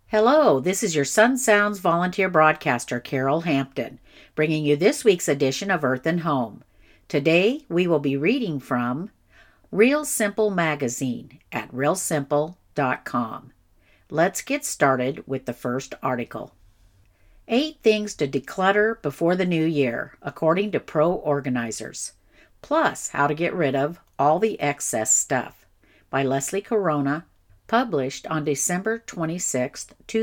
Hello, this is your Sun Sounds volunteer broadcaster, Carol Hampton, bringing you this week's edition of Earth and Home. Today, we will be reading from Real Simple Magazine at realsimple.com. Let's get started with the first article. 8 Things to Declutter Before the New Year, according to pro organizers. Plus, How to Get Rid of All the Excess Stuff, by Leslie Corona, published on December 26,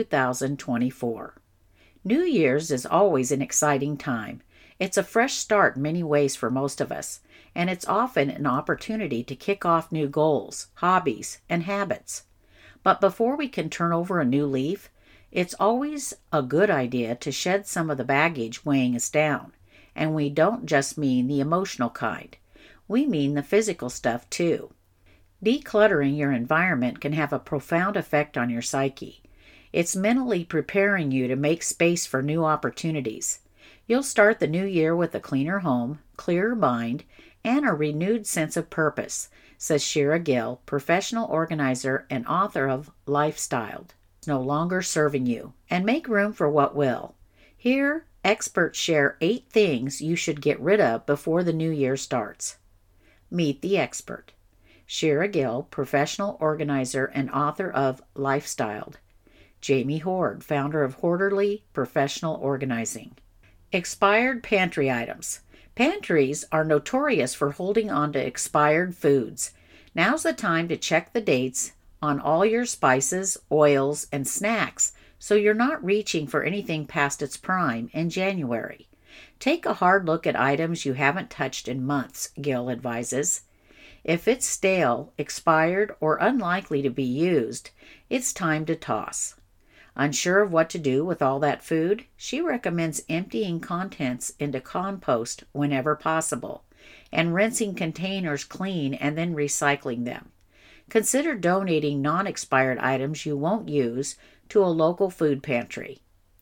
2024. New Year's is always an exciting time. It's a fresh start in many ways for most of us, and it's often an opportunity to kick off new goals, hobbies, and habits. But before we can turn over a new leaf, it's always a good idea to shed some of the baggage weighing us down. And we don't just mean the emotional kind. We mean the physical stuff too. Decluttering your environment can have a profound effect on your psyche. It's mentally preparing you to make space for new opportunities. You'll start the new year with a cleaner home, clearer mind, and a renewed sense of purpose, says Shira Gill, professional organizer and author of Lifestyled. It's no longer serving you, and make room for what will. Here, experts share 8 things you should get rid of before the new year starts. Meet the expert. Shira Gill, professional organizer and author of Lifestyled. Jamie Hord, founder of Horderly Professional Organizing. Expired pantry items. Pantries are notorious for holding on to expired foods. Now's the time to check the dates on all your spices, oils, and snacks so you're not reaching for anything past its prime in January. Take a hard look at items you haven't touched in months, Gill advises. If it's stale, expired, or unlikely to be used, it's time to toss. Unsure of what to do with all that food, she recommends emptying contents into compost whenever possible, and rinsing containers clean and then recycling them. Consider donating non-expired items you won't use to a local food pantry.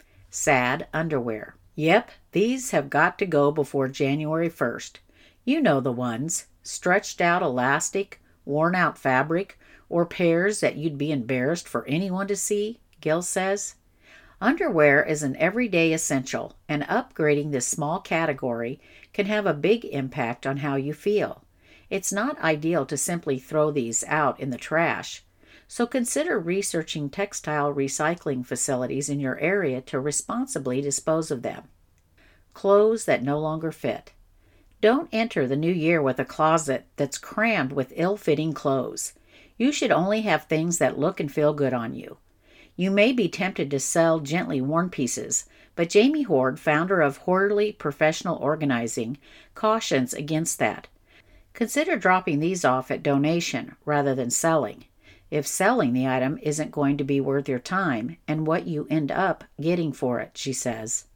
Sad underwear. Yep, these have got to go before January 1st. You know the ones. Stretched out elastic, worn out fabric, or pairs that you'd be embarrassed for anyone to see, Gill says. Underwear is an everyday essential, and upgrading this small category can have a big impact on how you feel. It's not ideal to simply throw these out in the trash, so consider researching textile recycling facilities in your area to responsibly dispose of them. Clothes that no longer fit. Don't enter the new year with a closet that's crammed with ill-fitting clothes. You should only have things that look and feel good on you. You may be tempted to sell gently worn pieces, but Jamie Hord, founder of Horderly Professional Organizing, cautions against that. Consider dropping these off at donation rather than selling, if selling the item isn't going to be worth your time and what you end up getting for it, she says.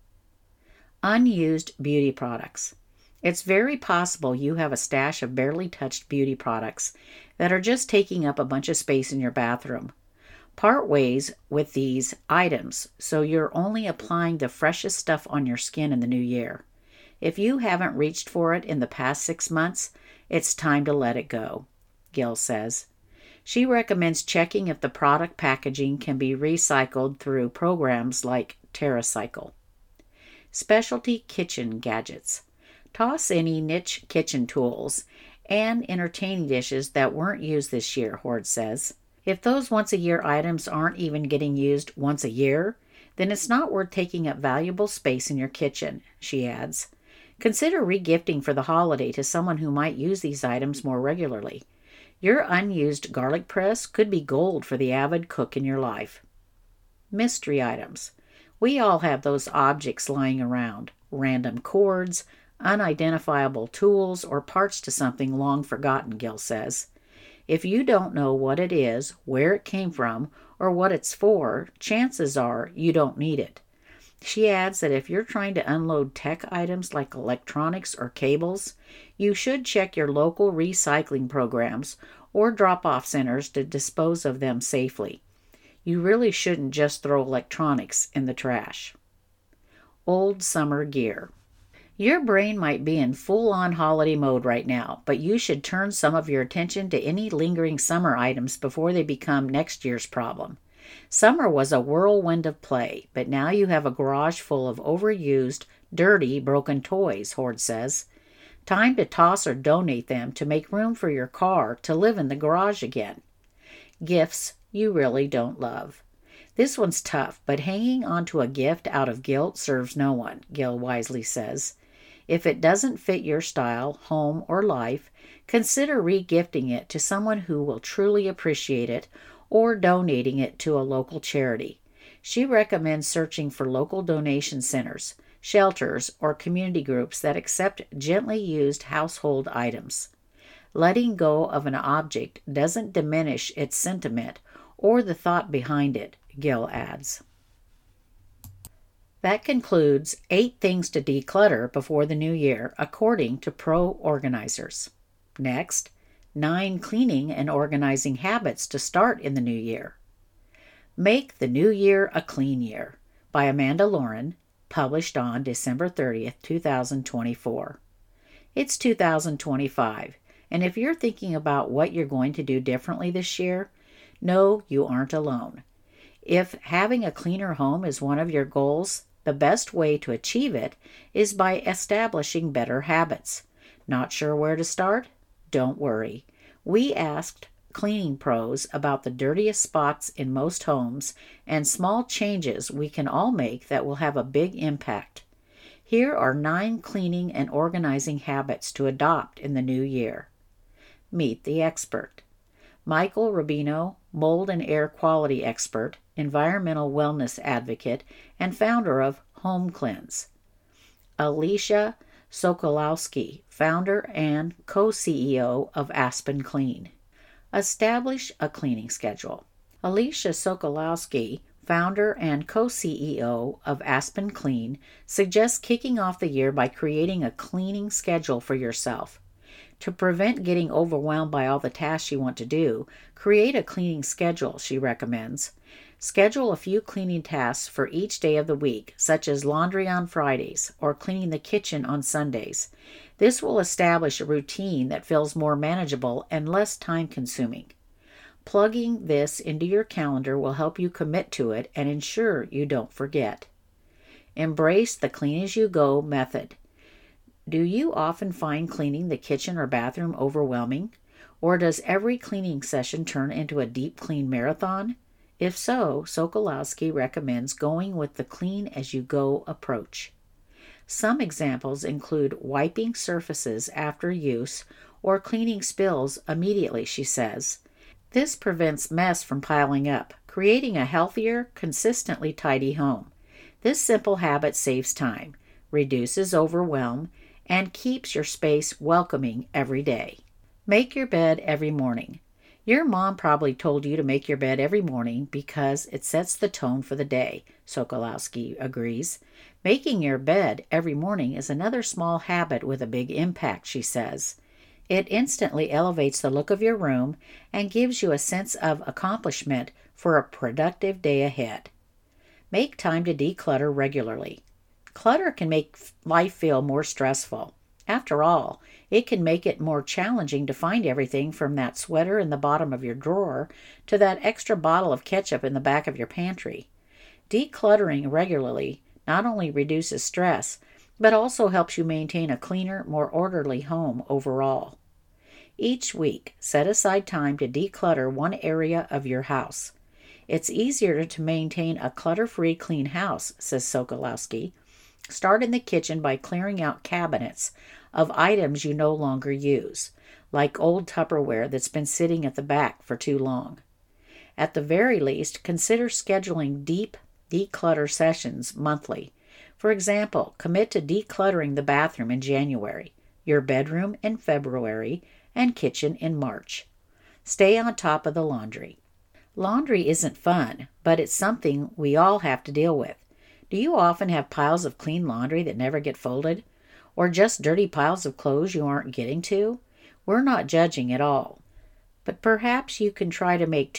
Unused beauty products. It's very possible you have a stash of barely touched beauty products that are just taking up a bunch of space in your bathroom. Part ways with these items so you're only applying the freshest stuff on your skin in the new year. If you haven't reached for it in the past 6 months, it's time to let it go, Gill says. She recommends checking if the product packaging can be recycled through programs like TerraCycle. Specialty kitchen gadgets. Toss any niche kitchen tools and entertaining dishes that weren't used this year, Hord says. If those once-a-year items aren't even getting used once a year, then it's not worth taking up valuable space in your kitchen, she adds. Consider regifting for the holiday to someone who might use these items more regularly. Your unused garlic press could be gold for the avid cook in your life. Mystery items. We all have those objects lying around, random cords, unidentifiable tools, or parts to something long forgotten, Gill says. If you don't know what it is, where it came from, or what it's for, chances are you don't need it. She adds that if you're trying to unload tech items like electronics or cables, you should check your local recycling programs or drop-off centers to dispose of them safely. You really shouldn't just throw electronics in the trash. Old summer gear. Your brain might be in full-on holiday mode right now, but you should turn some of your attention to any lingering summer items before they become next year's problem. Summer was a whirlwind of play, but now you have a garage full of overused, dirty, broken toys, Horde says. Time to toss or donate them to make room for your car to live in the garage again. Gifts you really don't love. This one's tough, but hanging onto a gift out of guilt serves no one, Gil wisely says. If it doesn't fit your style, home, or life, consider re-gifting it to someone who will truly appreciate it or donating it to a local charity. She recommends searching for local donation centers, shelters, or community groups that accept gently used household items. Letting go of an object doesn't diminish its sentiment or the thought behind it, Gil adds. That concludes 8 things to declutter before the new year, according to pro organizers. Next, 9 cleaning and organizing habits to start in the new year. Make the New Year a Clean Year by Amanda Lauren, published on December 30th, 2024. It's 2025, and if you're thinking about what you're going to do differently this year, no, you aren't alone. If having a cleaner home is one of your goals, the best way to achieve it is by establishing better habits. Not sure where to start? Don't worry. We asked cleaning pros about the dirtiest spots in most homes and small changes we can all make that will have a big impact. Here are 9 cleaning and organizing habits to adopt in the new year. Meet the expert. Michael Rubino, mold and air quality expert, environmental wellness advocate, and founder of Home Cleanse. Alicia Sokolowski, founder and co-CEO of Aspen Clean. Establish a cleaning schedule. Alicia Sokolowski, founder and co-CEO of Aspen Clean, suggests kicking off the year by creating a cleaning schedule for yourself. To prevent getting overwhelmed by all the tasks you want to do, create a cleaning schedule, she recommends. Schedule a few cleaning tasks for each day of the week, such as laundry on Fridays or cleaning the kitchen on Sundays. This will establish a routine that feels more manageable and less time-consuming. Plugging this into your calendar will help you commit to it and ensure you don't forget. Embrace the clean-as-you-go method. Do you often find cleaning the kitchen or bathroom overwhelming? Or does every cleaning session turn into a deep clean marathon? If so, Sokolowski recommends going with the clean-as-you-go approach. Some examples include wiping surfaces after use or cleaning spills immediately, she says. This prevents mess from piling up, creating a healthier, consistently tidy home. This simple habit saves time, reduces overwhelm, and keeps your space welcoming every day. Make your bed every morning. Your mom probably told you to make your bed every morning because it sets the tone for the day, Sokolowski agrees. Making your bed every morning is another small habit with a big impact, she says. It instantly elevates the look of your room and gives you a sense of accomplishment for a productive day ahead. Make time to declutter regularly. Clutter can make life feel more stressful. After all, it can make it more challenging to find everything from that sweater in the bottom of your drawer to that extra bottle of ketchup in the back of your pantry. Decluttering regularly not only reduces stress, but also helps you maintain a cleaner, more orderly home overall. Each week, set aside time to declutter one area of your house. It's easier to maintain a clutter-free, clean house, says Sokolowski. Start in the kitchen by clearing out cabinets of items you no longer use, like old Tupperware that's been sitting at the back for too long. At the very least, consider scheduling deep declutter sessions monthly. For example, commit to decluttering the bathroom in January, your bedroom in February, and kitchen in March. Stay on top of the laundry. Laundry isn't fun, but it's something we all have to deal with. Do you often have piles of clean laundry that never get folded? Or just dirty piles of clothes you aren't getting to? We're not judging at all. But perhaps you can try to make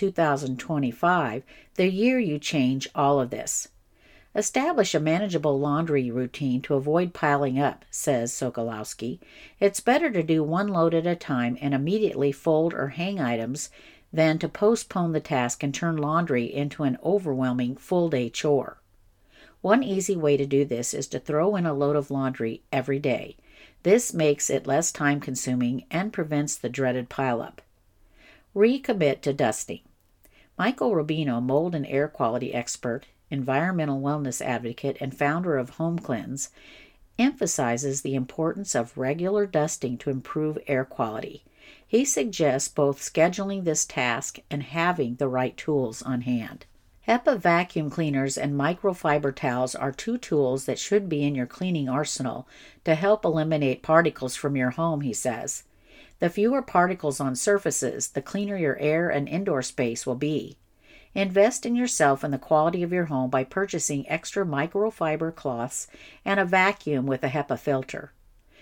2025 the year you change all of this. Establish a manageable laundry routine to avoid piling up, says Sokolowski. It's better to do one load at a time and immediately fold or hang items than to postpone the task and turn laundry into an overwhelming full-day chore. One easy way to do this is to throw in a load of laundry every day. This makes it less time-consuming and prevents the dreaded pileup. Recommit to dusting. Michael Rubino, mold and air quality expert, environmental wellness advocate, and founder of HomeCleanse, emphasizes the importance of regular dusting to improve air quality. He suggests both scheduling this task and having the right tools on hand. HEPA vacuum cleaners and microfiber towels are two tools that should be in your cleaning arsenal to help eliminate particles from your home, he says. The fewer particles on surfaces, the cleaner your air and indoor space will be. Invest in yourself and the quality of your home by purchasing extra microfiber cloths and a vacuum with a HEPA filter.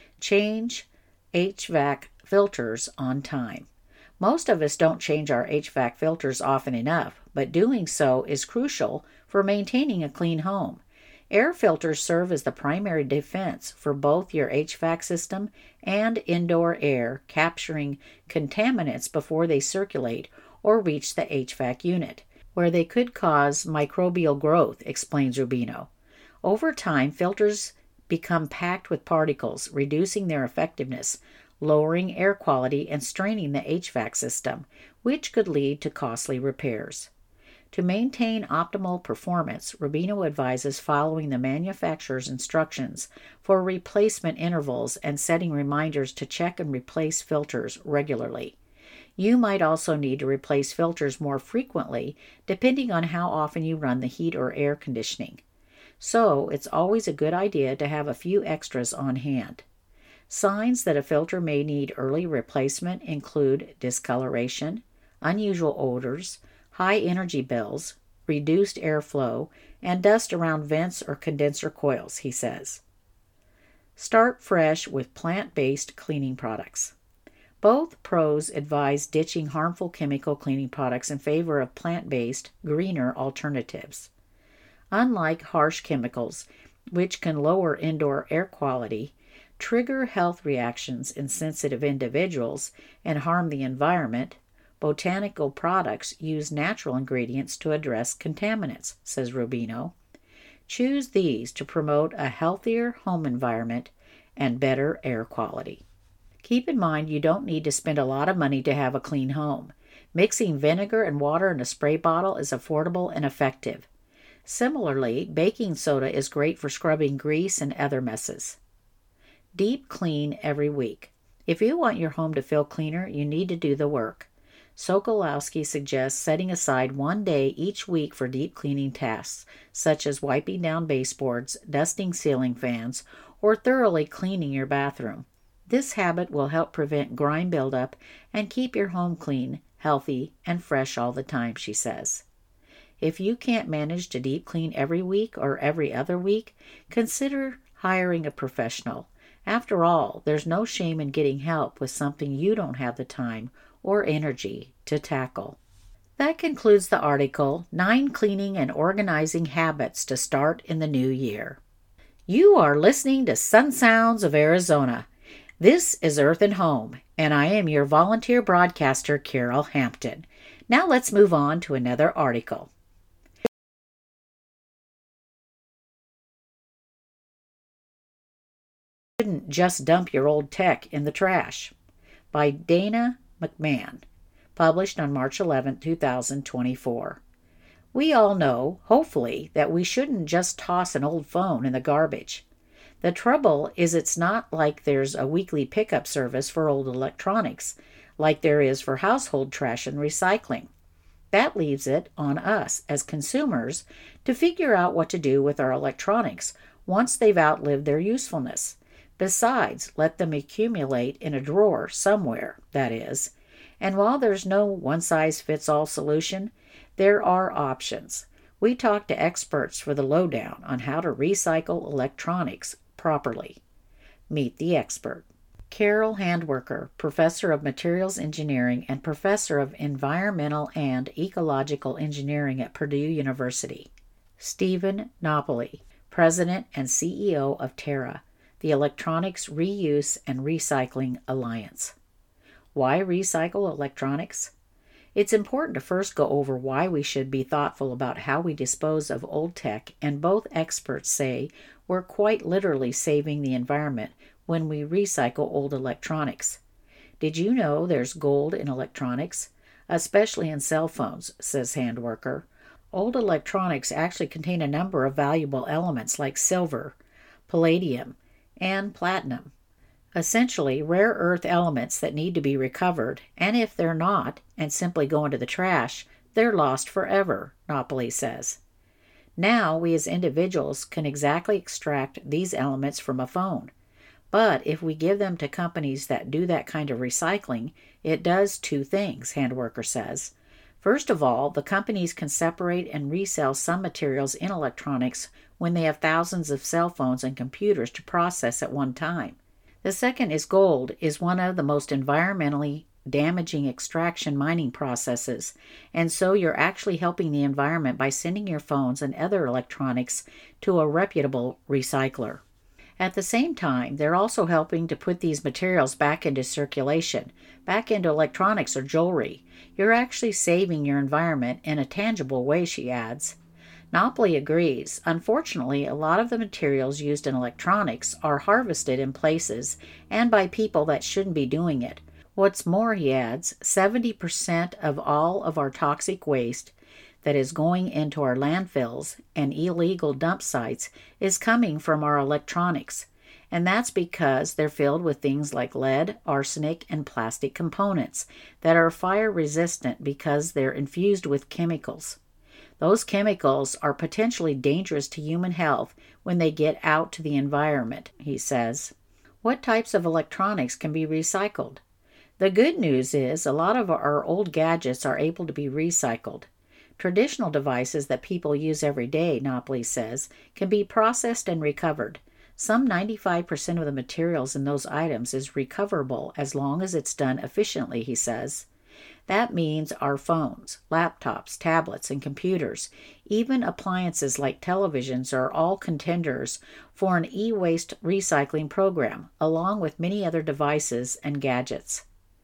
Change HVAC filters on time. Most of us don't change our HVAC filters often enough, but doing so is crucial for maintaining a clean home. Air filters serve as the primary defense for both your HVAC system and indoor air, capturing contaminants before they circulate or reach the HVAC unit, where they could cause microbial growth, explains Rubino. Over time, filters become packed with particles, reducing their effectiveness, lowering air quality, and straining the HVAC system, which could lead to costly repairs. To maintain optimal performance, Rubino advises following the manufacturer's instructions for replacement intervals and setting reminders to check and replace filters regularly. You might also need to replace filters more frequently, depending on how often you run the heat or air conditioning. So, it's always a good idea to have a few extras on hand. Signs that a filter may need early replacement include discoloration, unusual odors, high energy bills, reduced airflow, and dust around vents or condenser coils, he says. Start fresh with plant-based cleaning products. Both pros advise ditching harmful chemical cleaning products in favor of plant-based, greener alternatives. Unlike harsh chemicals, which can lower indoor air quality, trigger health reactions in sensitive individuals, and harm the environment, botanical products use natural ingredients to address contaminants, says Rubino. Choose these to promote a healthier home environment and better air quality. Keep in mind you don't need to spend a lot of money to have a clean home. Mixing vinegar and water in a spray bottle is affordable and effective. Similarly, baking soda is great for scrubbing grease and other messes. Deep clean every week. If you want your home to feel cleaner, you need to do the work. Sokolowski suggests setting aside one day each week for deep cleaning tasks, such as wiping down baseboards, dusting ceiling fans, or thoroughly cleaning your bathroom. This habit will help prevent grime buildup and keep your home clean, healthy, and fresh all the time, she says. If you can't manage to deep clean every week or every other week, consider hiring a professional. After all, there's no shame in getting help with something you don't have the time or energy to tackle. That concludes the article, 9 Cleaning and Organizing Habits to Start in the New Year. You are listening to Sun Sounds of Arizona. This is Earth and Home, and I am your volunteer broadcaster, Carol Hampton. Now let's move on to another article. Shouldn't just dump your old tech in the trash, by Dana McMahon, published on March 11, 2024. We all know, hopefully, that we shouldn't just toss an old phone in the garbage. The trouble is it's not like there's a weekly pickup service for old electronics, like there is for household trash and recycling. That leaves it on us as consumers to figure out what to do with our electronics once they've outlived their usefulness. Besides, let them accumulate in a drawer somewhere, that is. And while there's no one-size-fits-all solution, there are options. We talked to experts for the lowdown on how to recycle electronics properly. Meet the expert. Carol Handwerker, Professor of Materials Engineering and Professor of Environmental and Ecological Engineering at Purdue University. Stephen Napoli, President and CEO of Terra, the Electronics Reuse and Recycling Alliance. Why recycle electronics? It's important to first go over why we should be thoughtful about how we dispose of old tech, and both experts say we're quite literally saving the environment when we recycle old electronics. Did you know there's gold in electronics? Especially in cell phones, says Handworker. Old electronics actually contain a number of valuable elements like silver, palladium, and platinum. Essentially, rare earth elements that need to be recovered, and if they're not, and simply go into the trash, they're lost forever, Napoli says. Now, we as individuals can exactly extract these elements from a phone. But if we give them to companies that do that kind of recycling, it does two things, Handworker says. First of all, the companies can separate and resell some materials in electronics when they have thousands of cell phones and computers to process at one time. The second is gold is one of the most environmentally damaging extraction mining processes, and so you're actually helping the environment by sending your phones and other electronics to a reputable recycler. At the same time, they're also helping to put these materials back into circulation, back into electronics or jewelry. You're actually saving your environment in a tangible way, she adds. Napoli agrees. Unfortunately, a lot of the materials used in electronics are harvested in places and by people that shouldn't be doing it. What's more, he adds, 70% of all of our toxic waste that is going into our landfills and illegal dump sites is coming from our electronics. And that's because they're filled with things like lead, arsenic, and plastic components that are fire resistant because they're infused with chemicals. Those chemicals are potentially dangerous to human health when they get out to the environment, he says. What types of electronics can be recycled? The good news is a lot of our old gadgets are able to be recycled. Traditional devices that people use every day, Napoli says, can be processed and recovered. Some 95% of the materials in those items is recoverable as long as it's done efficiently, he says. That means our phones, laptops, tablets, and computers, even appliances like televisions, are all contenders for an e-waste recycling program, along with many other devices and gadgets.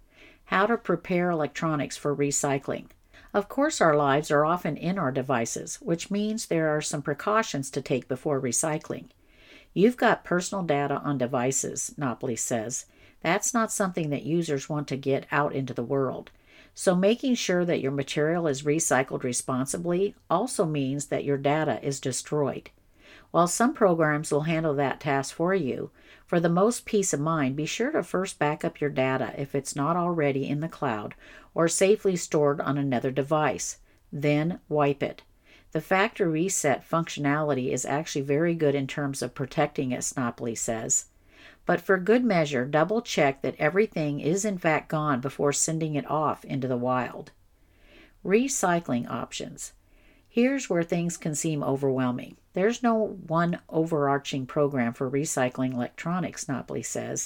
How to prepare electronics for recycling. Of course, our lives are often in our devices, which means there are some precautions to take before recycling. You've got personal data on devices, Napoli says. That's not something that users want to get out into the world. So making sure that your material is recycled responsibly also means that your data is destroyed. While some programs will handle that task for you, for the most peace of mind, be sure to first back up your data if it's not already in the cloud or safely stored on another device. Then wipe it. The factory reset functionality is actually very good in terms of protecting it, Napoli says. But for good measure, double check that everything is in fact gone before sending it off into the wild. Recycling options. Here's where things can seem overwhelming. There's no one overarching program for recycling electronics, Napoli says.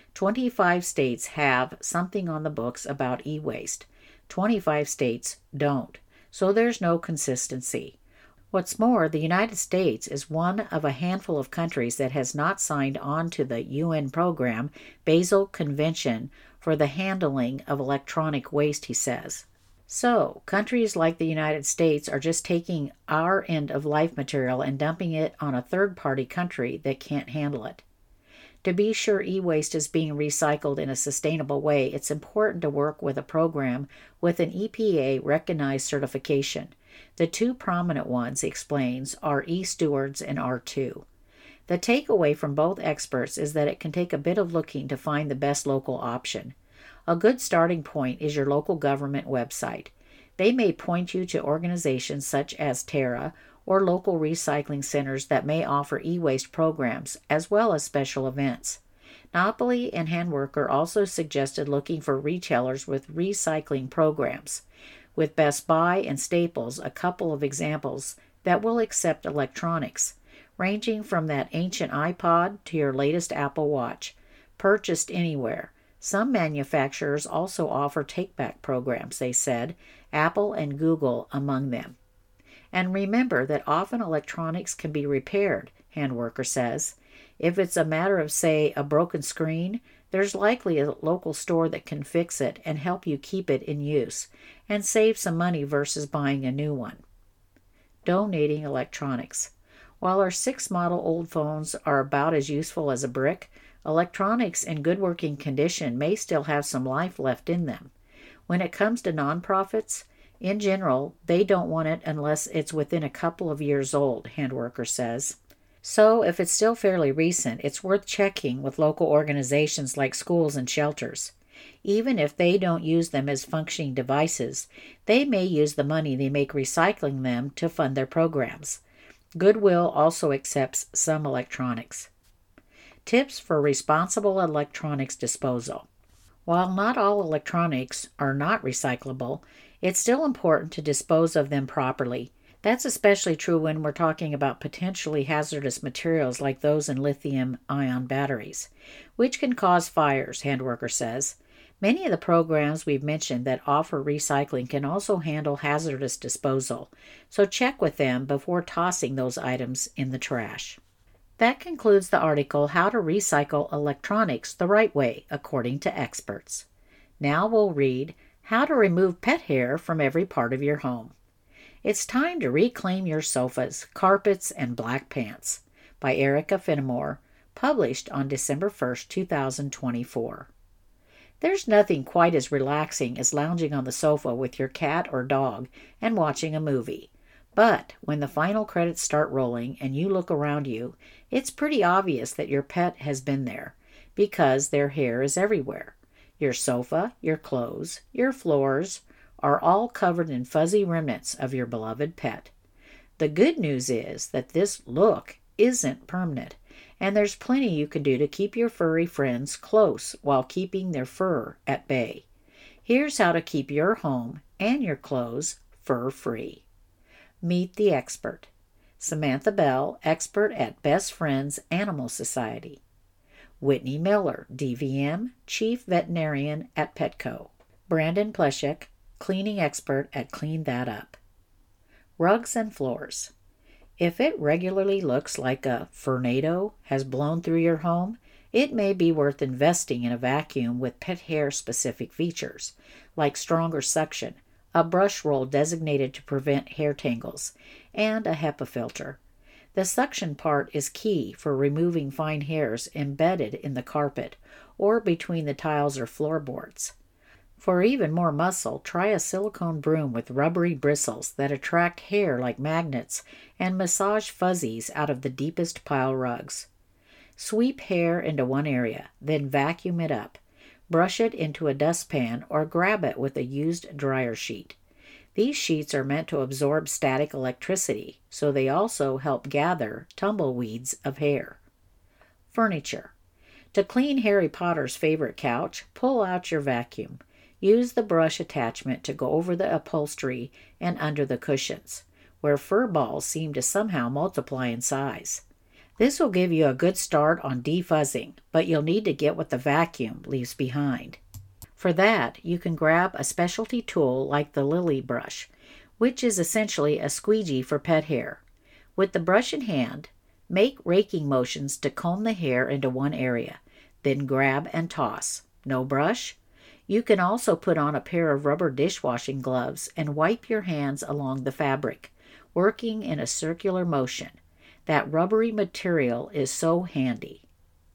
25 states have something on the books about e-waste. 25 states don't, so there's no consistency. What's more, the United States is one of a handful of countries that has not signed on to the UN program, Basel Convention, for the handling of electronic waste, he says. So, countries like the United States are just taking our end-of-life material and dumping it on a third-party country that can't handle it. To be sure e-waste is being recycled in a sustainable way, it's important to work with a program with an EPA-recognized certification. The two prominent ones, he explains, are eStewards and R2. The takeaway from both experts is that it can take a bit of looking to find the best local option. A good starting point is your local government website. They may point you to organizations such as Terra or local recycling centers that may offer e-waste programs, as well as special events. Napoli and Handworker also suggested looking for retailers with recycling programs. With Best Buy and Staples, a couple of examples that will accept electronics, ranging from that ancient iPod to your latest Apple Watch, purchased anywhere. Some manufacturers also offer take-back programs, they said, Apple and Google among them. And remember that often electronics can be repaired, Handworker says. If it's a matter of, say, a broken screen, There's likely a local store that can fix it and help you keep it in use and save some money versus buying a new one. Donating electronics. While our 6 model old phones are about as useful as a brick, electronics in good working condition may still have some life left in them. When it comes to nonprofits, in general, they don't want it unless it's within a couple of years old, Handworker says. So if it's still fairly recent, it's worth checking with local organizations like schools and shelters. Even if they don't use them as functioning devices, they may use the money they make recycling them to fund their programs. Goodwill also accepts some electronics. Tips for responsible electronics disposal. While not all electronics are not recyclable, it's still important to dispose of them properly. That's especially true when we're talking about potentially hazardous materials like those in lithium-ion batteries, which can cause fires, Handworker says. Many of the programs we've mentioned that offer recycling can also handle hazardous disposal, so check with them before tossing those items in the trash. That concludes the article, How to Recycle Electronics the Right Way, According to Experts. Now we'll read, How to Remove Pet Hair from Every Part of Your Home. It's Time to Reclaim Your Sofas, Carpets, and Black Pants by Erica Fenimore, published on December 1st, 2024. There's nothing quite as relaxing as lounging on the sofa with your cat or dog and watching a movie. But when the final credits start rolling and you look around you, it's pretty obvious that your pet has been there, because their hair is everywhere. Your sofa, your clothes, your floors are all covered in fuzzy remnants of your beloved pet. The good news is that this look isn't permanent, and there's plenty you can do to keep your furry friends close while keeping their fur at bay. Here's how to keep your home and your clothes fur-free. Meet the expert. Samantha Bell, expert at Best Friends Animal Society. Whitney Miller, DVM, Chief Veterinarian at Petco. Brandon Pleshek, cleaning expert at Clean That Up. Rugs and floors. If it regularly looks like a tornado has blown through your home, it may be worth investing in a vacuum with pet hair specific features, like stronger suction, a brush roll designated to prevent hair tangles, and a HEPA filter. The suction part is key for removing fine hairs embedded in the carpet or between the tiles or floorboards. For even more muscle, try a silicone broom with rubbery bristles that attract hair like magnets and massage fuzzies out of the deepest pile rugs. Sweep hair into one area, then vacuum it up. Brush it into a dustpan or grab it with a used dryer sheet. These sheets are meant to absorb static electricity, so they also help gather tumbleweeds of hair. Furniture. To clean Harry Potter's favorite couch, pull out your vacuum. Use the brush attachment to go over the upholstery and under the cushions, where fur balls seem to somehow multiply in size. This will give you a good start on defuzzing, but you'll need to get what the vacuum leaves behind. For that, you can grab a specialty tool like the Lily brush, which is essentially a squeegee for pet hair. With the brush in hand, make raking motions to comb the hair into one area, then grab and toss. No brush? You can also put on a pair of rubber dishwashing gloves and wipe your hands along the fabric, working in a circular motion. That rubbery material is so handy.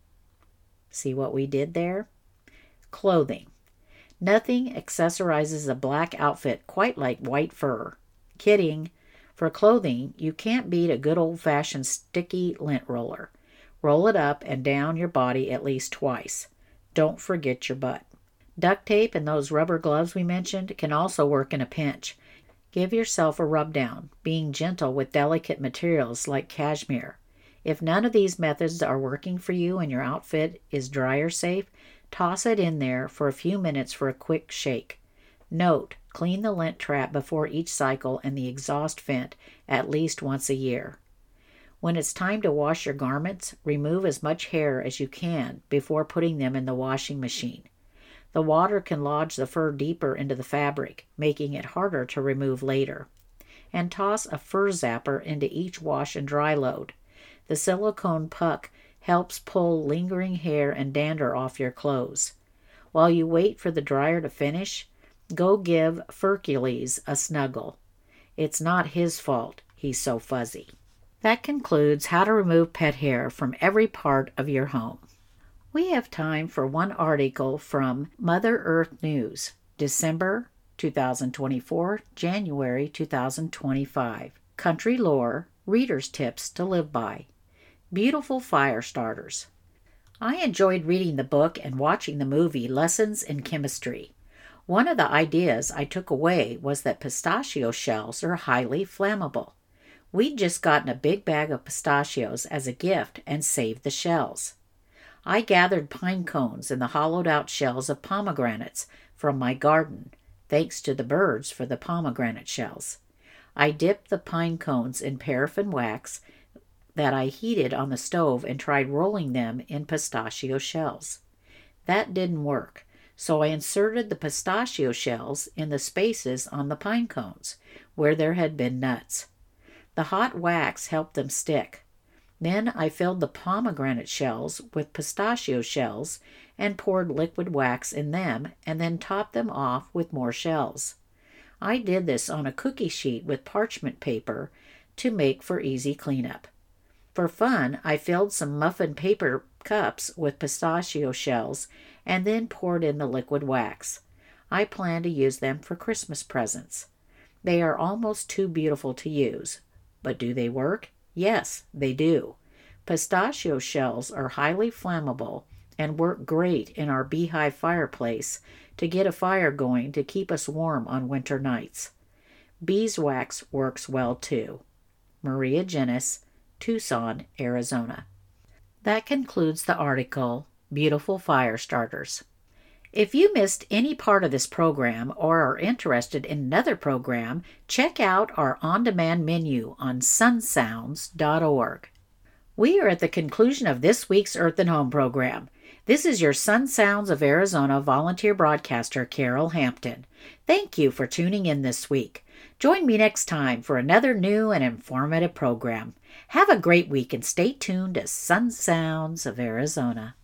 See what we did there? Clothing. Nothing accessorizes a black outfit quite like white fur. Kidding. For clothing, you can't beat a good old-fashioned sticky lint roller. Roll it up and down your body at least twice. Don't forget your butt. Duct tape and those rubber gloves we mentioned can also work in a pinch. Give yourself a rub down, being gentle with delicate materials like cashmere. If none of these methods are working for you and your outfit is dryer safe, toss it in there for a few minutes for a quick shake. Note, clean the lint trap before each cycle and the exhaust vent at least once a year. When it's time to wash your garments, remove as much hair as you can before putting them in the washing machine. The water can lodge the fur deeper into the fabric, making it harder to remove later. And toss a fur zapper into each wash and dry load. The silicone puck helps pull lingering hair and dander off your clothes. While you wait for the dryer to finish, go give Hercules a snuggle. It's not his fault he's so fuzzy. That concludes how to remove pet hair from every part of your home. We have time for one article from Mother Earth News, December 2024, January 2025. Country Lore, Reader's Tips to Live By. Beautiful Fire Starters. I enjoyed reading the book and watching the movie Lessons in Chemistry. One of the ideas I took away was that pistachio shells are highly flammable. We'd just gotten a big bag of pistachios as a gift and saved the shells. I gathered pine cones and the hollowed-out shells of pomegranates from my garden, thanks to the birds for the pomegranate shells. I dipped the pine cones in paraffin wax that I heated on the stove and tried rolling them in pistachio shells. That didn't work, so I inserted the pistachio shells in the spaces on the pine cones, where there had been nuts. The hot wax helped them stick. Then I filled the pomegranate shells with pistachio shells and poured liquid wax in them and then topped them off with more shells. I did this on a cookie sheet with parchment paper to make for easy cleanup. For fun, I filled some muffin paper cups with pistachio shells and then poured in the liquid wax. I plan to use them for Christmas presents. They are almost too beautiful to use. But do they work? Yes, they do. Pistachio shells are highly flammable and work great in our beehive fireplace to get a fire going to keep us warm on winter nights. Beeswax works well too. Maria Jennis, Tucson, Arizona. That concludes the article, Beautiful Fire Starters. If you missed any part of this program or are interested in another program, check out our on-demand menu on sunsounds.org. We are at the conclusion of this week's Earth and Home program. This is your Sun Sounds of Arizona volunteer broadcaster, Carol Hampton. Thank you for tuning in this week. Join me next time for another new and informative program. Have a great week and stay tuned to Sun Sounds of Arizona.